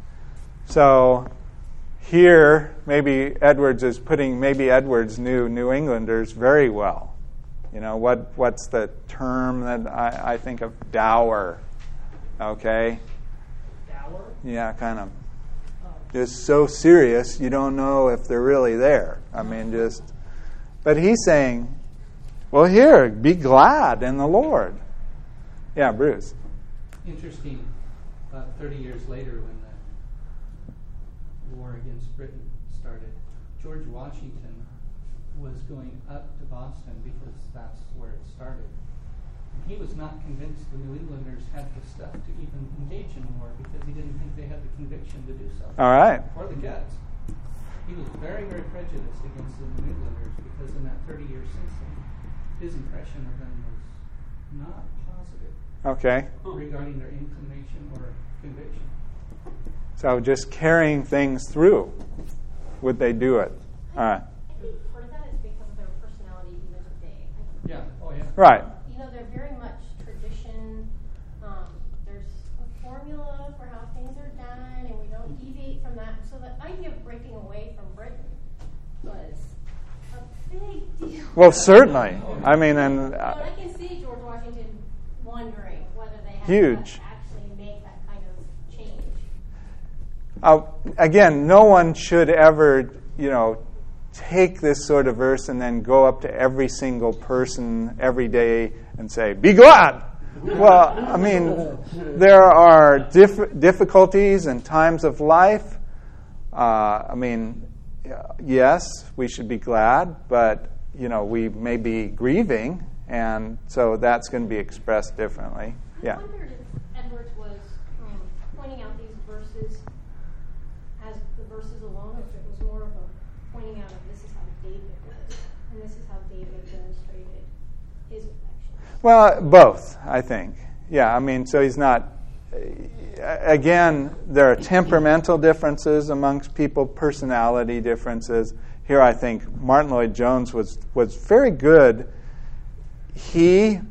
So here, maybe Edwards is putting, maybe Edwards knew New Englanders very well. You know, what? what's the term that I, I think of? Dour. Okay? Dour? Yeah, kind of. Just so serious, you don't know if they're really there. I mean, just... But he's saying, well, here, be glad in the Lord. Yeah, Bruce. Interesting, about thirty years later when the war against Britain started, George Washington was going up to Boston because that's where it started. And he was not convinced the New Englanders had the stuff to even engage in war because he didn't think they had the conviction to do so. All right. Or the guts. He was very, very prejudiced against the New Englanders because in that thirty years since then, his impression of them was not positive. Okay. Regarding their inclination or conviction. So just carrying things through. Would they do it? All right. Part of that is because of their personality even today. Yeah. Oh, yeah. Right. You know, they're very much tradition. Um, there's a formula for how things are done, and we don't deviate from that. So the idea of breaking away from Britain was a big deal. Well, certainly. I mean, and... Uh, but I can see George Washington wondering whether they had huge. to actually make that kind of change. Uh, again, no one should ever, you know, take this sort of verse and then go up to every single person every day and say, be glad! Well, I mean, there are diff- difficulties and times of life. Uh, I mean, yes, we should be glad, but, you know, we may be grieving, and so that's going to be expressed differently. Yeah. I wondered if Edwards was um, pointing out these verses as the verses alone, or if it was more of a pointing out of this is how David was, and this is how David demonstrated his affection. Well, both, I think. Yeah, I mean, so he's not... Again, there are temperamental differences amongst people, personality differences. Here I think Martin Lloyd-Jones was, was very good. He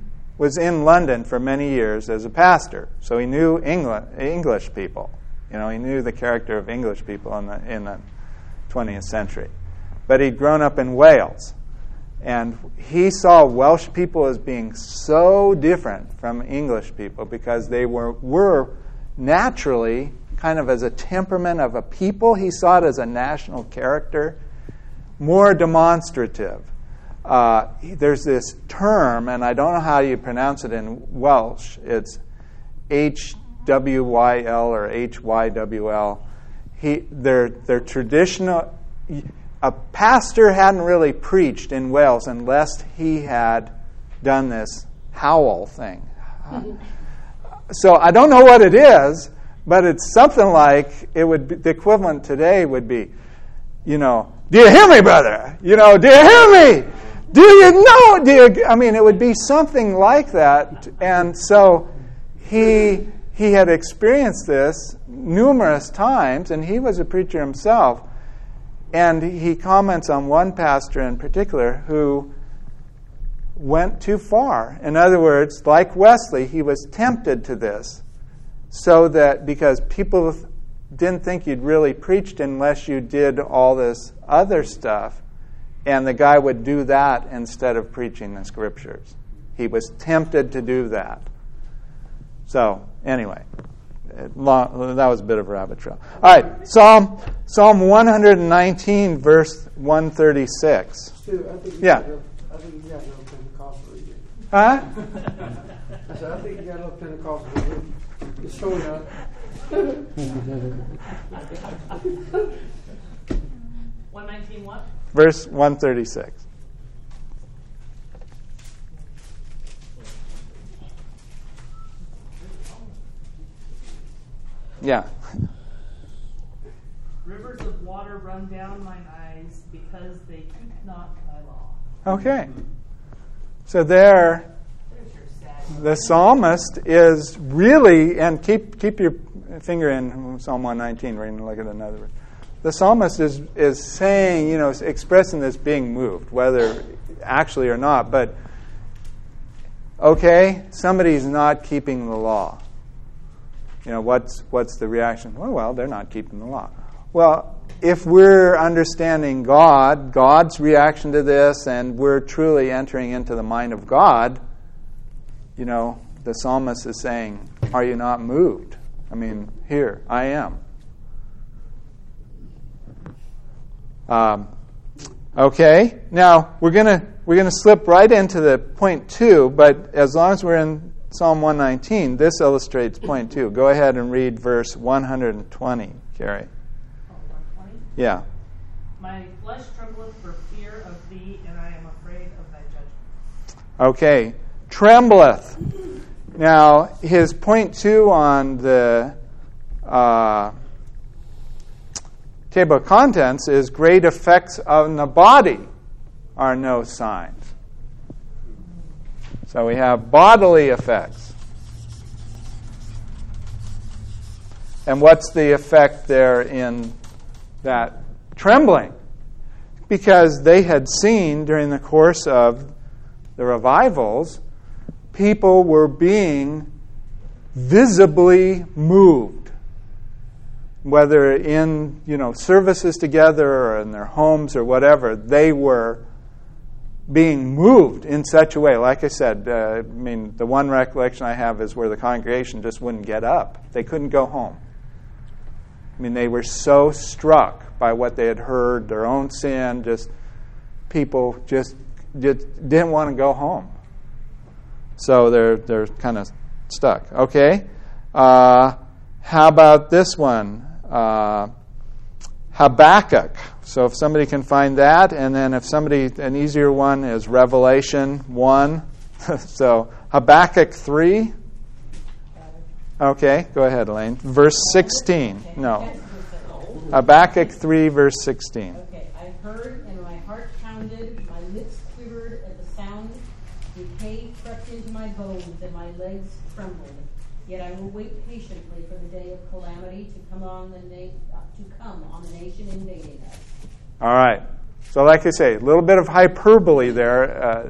was in London for many years as a pastor, so he knew England, English people. You know, he knew the character of English people in the in the twentieth century. But he'd grown up in Wales, and he saw Welsh people as being so different from English people because they were were naturally kind of as a temperament of a people. He saw it as a national character, more demonstrative. Uh, there's this term, and I don't know how you pronounce it in Welsh. It's H W Y L or H Y W L. He, they're, they're traditional. A pastor hadn't really preached in Wales unless he had done this howl thing. So I don't know what it is, but it's something like it would be, the equivalent today would be, you know, do you hear me, brother? You know, do you hear me? Do you know? Do you? I mean, it would be something like that. And so he he had experienced this numerous times, and he was a preacher himself. And he comments on one pastor in particular who went too far. In other words, like Wesley, he was tempted to this, so that because people didn't think you'd really preached unless you did all this other stuff, and the guy would do that instead of preaching the scriptures. He was tempted to do that. So, anyway, long, that was a bit of a rabbit trail. All right, Psalm Psalm one nineteen, verse one thirty-six. Stu, I think you Yeah. got a- I think you got a little Pentecostal in you. Huh? I said, I think you got a little Pentecostal in you. It's showing up. one nineteen what? Verse one thirty-six. Yeah. Rivers of water run down mine eyes because they keep not thy law. Okay. So there, There's your sad. the psalmist is really, and keep keep your finger in Psalm one nineteen, we're going to look at another one. The psalmist is, is saying, you know, expressing this being moved, whether actually or not, but okay, somebody's not keeping the law. You know, what's what's the reaction? Well, well, they're not keeping the law. Well, if we're understanding God, God's reaction to this, and we're truly entering into the mind of God, you know, the psalmist is saying, are you not moved? I mean, here, I am. Um, okay, now we're gonna we're gonna slip right into the point two, but as long as we're in Psalm one nineteen, this illustrates point two. Go ahead and read verse one twenty, Carrie. Oh, one twenty? Yeah. My flesh trembleth for fear of thee, and I am afraid of thy judgment. Okay, trembleth. Now, his point two on the uh, table of contents is great effects on the body are no signs. So we have bodily effects. And what's the effect there in that trembling? Because they had seen during the course of the revivals, people were being visibly moved, whether in, you know, services together or in their homes or whatever. They were being moved in such a way. Like I said, uh, I mean, the one recollection I have is where the congregation just wouldn't get up. They couldn't go home. I mean, they were so struck by what they had heard, their own sin, just people just, just didn't want to go home. So they're they're kind of stuck. Okay. Uh, how about this one? Uh, Habakkuk. So if somebody can find that, and then if somebody, an easier one is Revelation one. So Habakkuk three. Okay, go ahead, Elaine. Verse sixteen. No. Habakkuk three, verse sixteen. Okay, I heard and my heart pounded, my lips quivered at the sound. Decay crept into my bones and my legs trembled. Yet I will wait patiently for the day of calamity to come on the na- uh, to come on the nation invading us. All right. So like I say, a little bit of hyperbole there. Uh,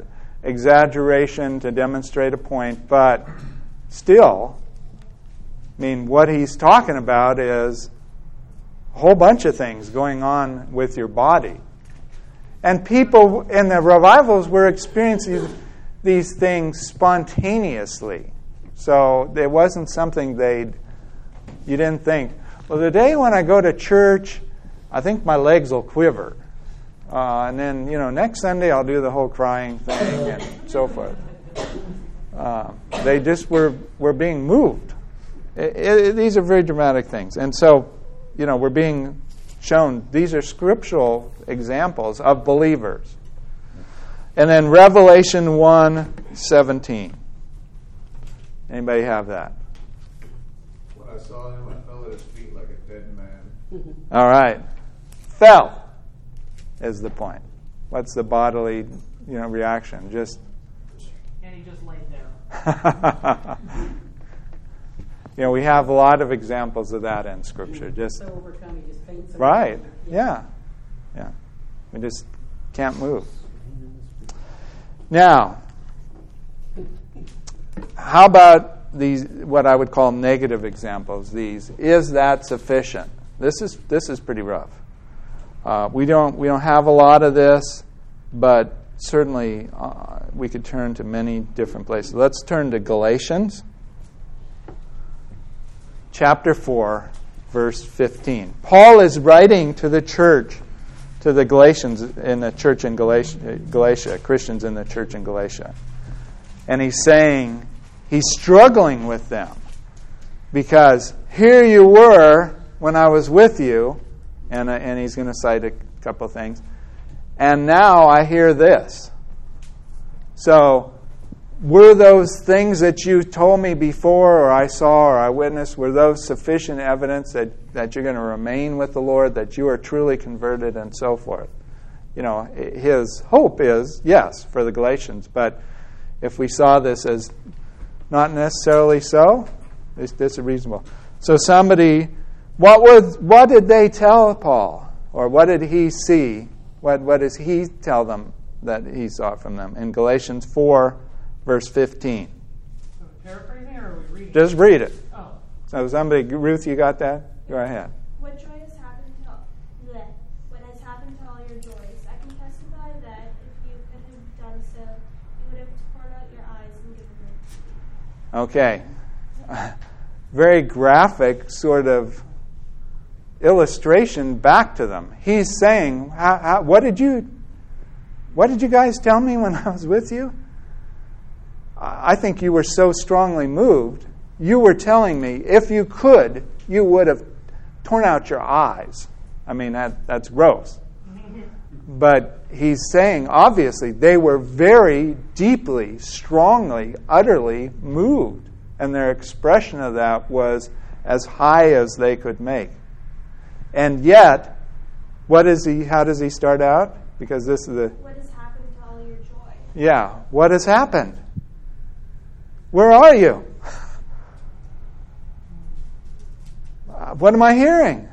exaggeration to demonstrate a point, but still, I mean, what he's talking about is a whole bunch of things going on with your body. And people in the revivals were experiencing these things spontaneously. So it wasn't something they'd, you didn't think, well, the day when I go to church, I think my legs will quiver. Uh, and then, you know, next Sunday I'll do the whole crying thing and so forth. Uh, they just were, were being moved. It, it, these are very dramatic things. And so, you know, we're being shown, these are scriptural examples of believers. And then Revelation one seventeen. Anybody have that? When I saw him, I fell at his feet like a dead man. All right. Fell is the point. What's the bodily, you know, reaction? Just And he just laid there. You know, we have a lot of examples of that in Scripture. Just so overcome, he just faints. right. Yeah. Yeah. We just can't move. Now, how about these, what I would call negative examples? These, is that sufficient? This is this is pretty rough. Uh, we don't we don't have a lot of this, but certainly uh, we could turn to many different places. Let's turn to Galatians, chapter four, verse fifteen. Paul is writing to the church, to the Galatians in the church in Galatia, Galatia, Christians in the church in Galatia. And he's saying, he's struggling with them. Because here you were when I was with you, and, uh, and he's going to cite a couple of things, and now I hear this. So, were those things that you told me before, or I saw, or I witnessed, were those sufficient evidence that, that you're going to remain with the Lord, that you are truly converted, and so forth? You know, his hope is, yes, for the Galatians, but if we saw this as not necessarily so, this, this is reasonable. So somebody, what was, what did they tell Paul? Or what did he see? What, what does he tell them that he saw from them? In Galatians four, verse fifteen. So paraphrasing, or are we reading? Just read it. Oh. So somebody, Ruth, you got that? Go ahead. What joy has happened to all, bleh, what has happened to all your joys? I can testify that if you could have done so, you would have poured out your eyes and given me. Okay. Very graphic sort of illustration back to them. He's saying, how, how, what did you what did you guys tell me when I was with you? I think you were so strongly moved. You were telling me, if you could, you would have torn out your eyes. I mean, that that's gross. But he's saying, obviously, they were very deeply, strongly, utterly moved. And their expression of that was as high as they could make. And yet, what is he? How does he start out? Because this is the... What has happened to all your joy? Yeah, what has happened? Where are you? What am I hearing?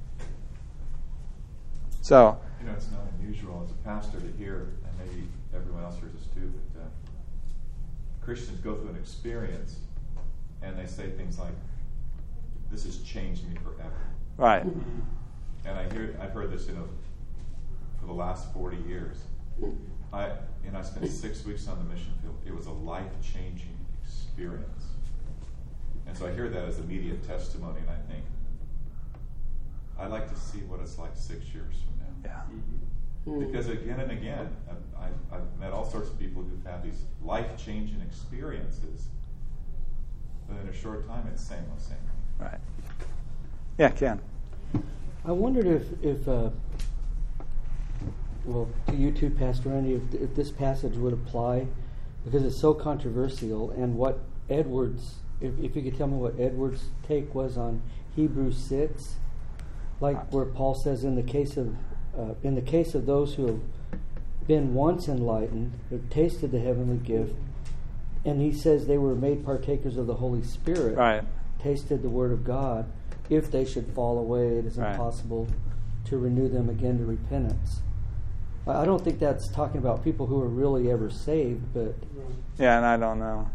So... You know, it's not unusual as a pastor to hear, and maybe everyone else hears this too, that uh, Christians go through an experience and they say things like, "This has changed me forever." Right. And I hear, I've heard this, you know, for the last forty years. I, and I spent six weeks on the mission field. It was a life-changing experience. And so I hear that as immediate testimony, and I think, I'd like to see what it's like six years from now. Yeah. Because again and again, I've, I've, I've met all sorts of people who've had these life-changing experiences, but in a short time, it's same old, same old. Right. Yeah, Ken. I wondered if, if uh, well, to you too, Pastor Randy, if, if this passage would apply, because it's so controversial, and what Edwards, if, if you could tell me what Edwards' take was on Hebrews six, like where Paul says, in the case of uh, in the case of those who have been once enlightened, have tasted the heavenly gift, and he says they were made partakers of the Holy Spirit, Right. tasted the Word of God. If they should fall away, it is Right. impossible to renew them again to repentance. I I don't think that's talking about people who are really ever saved, but Yeah, and I don't know.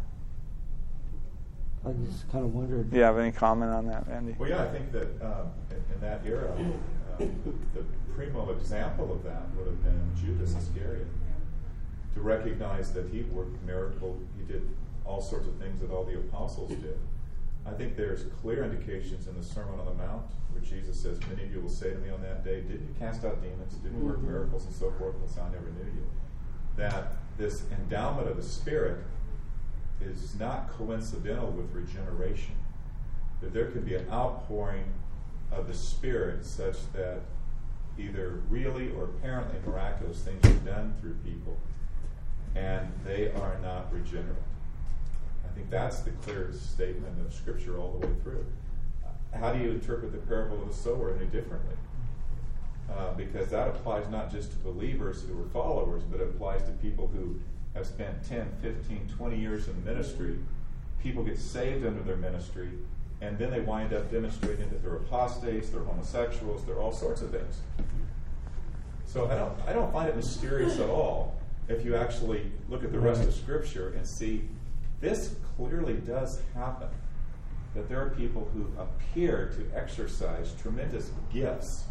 I just kind of wondered. Do you have any comment on that, Andy? Well, yeah, I think that um, in, in that era, um, the primo example of that would have been Judas Iscariot. To recognize that he worked miracle, he did all sorts of things that all the apostles did. I think there's clear indications in the Sermon on the Mount where Jesus says, many of you will say to me on that day, didn't you cast out demons? Didn't you work miracles and so forth? And so I never knew you. That this endowment of the Spirit is not coincidental with regeneration. That there could be an outpouring of the Spirit such that either really or apparently miraculous things are done through people and they are not regenerate. I think that's the clear statement of Scripture all the way through. How do you interpret the parable of the sower any differently? Uh, because that applies not just to believers who are followers, but it applies to people who have spent ten, fifteen, twenty years in ministry. People get saved under their ministry, and then they wind up demonstrating that they're apostates, they're homosexuals, they're all sorts of things. So I don't, I don't find it mysterious at all if you actually look at the rest of Scripture and see this clearly does happen. That there are people who appear to exercise tremendous gifts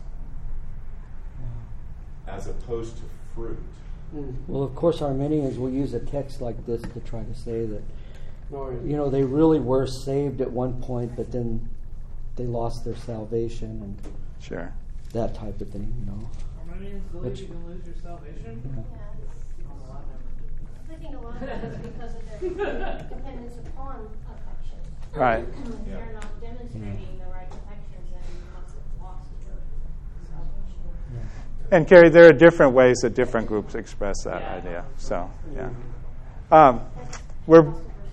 as opposed to fruit. Well, of course, Arminians will use a text like this to try to say that, you know, they really were saved at one point, but then they lost their salvation and sure, that type of thing, you know. Arminians believe Which, you can lose your salvation? Yeah. I think a lot of that is because of their dependence upon affection. Right. If Yeah. they're not demonstrating the right affections, then you must have lost your salvation. And Carrie, there are different ways that different groups express that Yeah. idea. So, yeah. Um, we're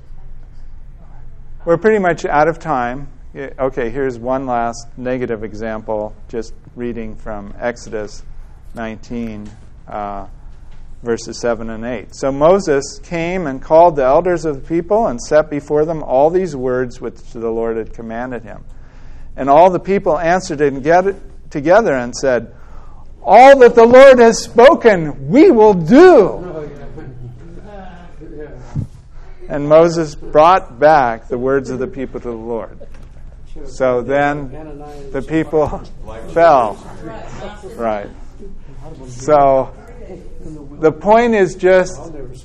we're pretty much out of time. Yeah, okay, here's one last negative example, just reading from Exodus nineteen, uh, verses seven and eight. So Moses came and called the elders of the people and set before them all these words which the Lord had commanded him. And all the people answered together and said, all that the Lord has spoken, we will do. Oh, yeah. Yeah. And Moses brought back the words of the people to the Lord. So then the people fell. Right. So the point is just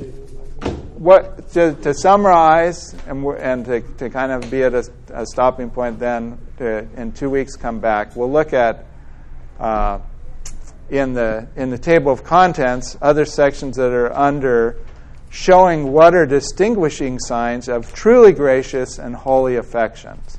what to, to summarize and, and to, to kind of be at a, a stopping point. Then to, in two weeks come back. We'll look at uh, in the in the table of contents other sections that are under showing what are distinguishing signs of truly gracious and holy affections.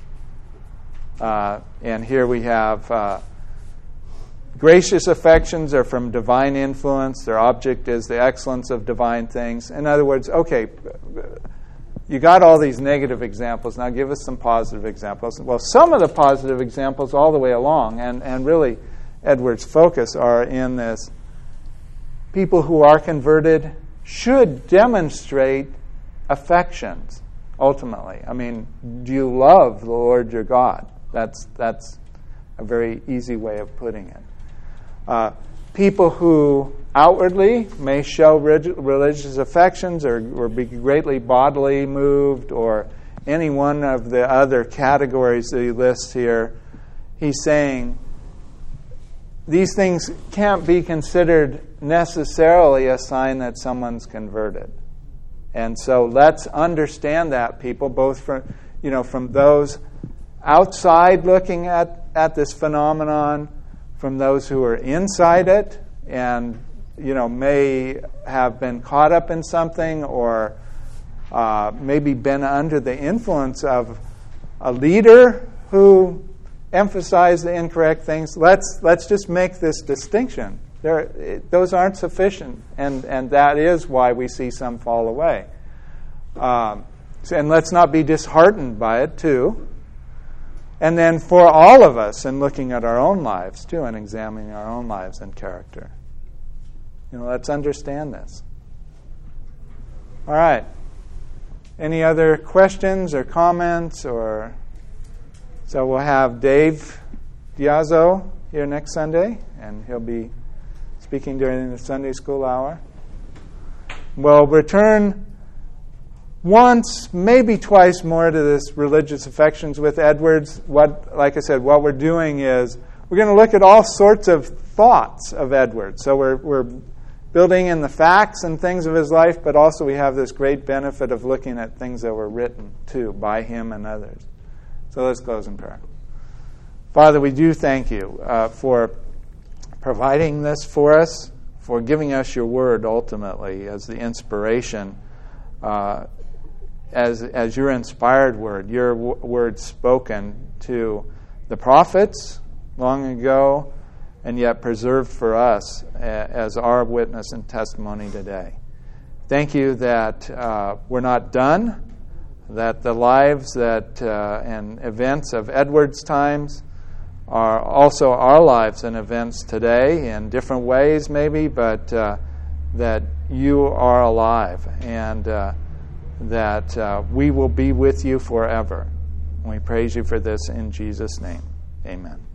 Uh, and here we have. Uh, Gracious affections are from divine influence. Their object is the excellence of divine things. In other words, okay, you got all these negative examples. Now give us some positive examples. Well, some of the positive examples all the way along, and, and really Edward's focus are in this. People who are converted should demonstrate affections, ultimately. I mean, do you love the Lord your God? That's, that's a very easy way of putting it. Uh, people who outwardly may show reg- religious affections or, or be greatly bodily moved or any one of the other categories that he lists here, he's saying these things can't be considered necessarily a sign that someone's converted. And so let's understand that, people, both from, you know, from those outside looking at, at this phenomenon, from those who are inside it and, you know, may have been caught up in something or uh, maybe been under the influence of a leader who emphasized the incorrect things. Let's let's just make this distinction. There, it, those aren't sufficient, and, and that is why we see some fall away. Um, so, and let's not be disheartened by it, too. And then for all of us, in looking at our own lives, too, and examining our own lives and character. You know, let's understand this. All right. Any other questions or comments? Or so we'll have Dave Diazzo here next Sunday, and he'll be speaking during the Sunday school hour. We'll return once, maybe twice more to this religious affections with Edwards. What, like I said, what we're doing is we're going to look at all sorts of thoughts of Edwards. So we're we're building in the facts and things of his life, but also we have this great benefit of looking at things that were written too by him and others. So let's close in prayer. Father, we do thank you uh, for providing this for us, for giving us your word ultimately as the inspiration, uh, as as your inspired word, your w- word spoken to the prophets long ago, and yet preserved for us as our witness and testimony today. Thank you that uh, we're not done, that the lives that uh, and events of Edward's times are also our lives and events today in different ways maybe, but uh, that you are alive and uh, that uh, we will be with you forever. And we praise you for this in Jesus' name. Amen.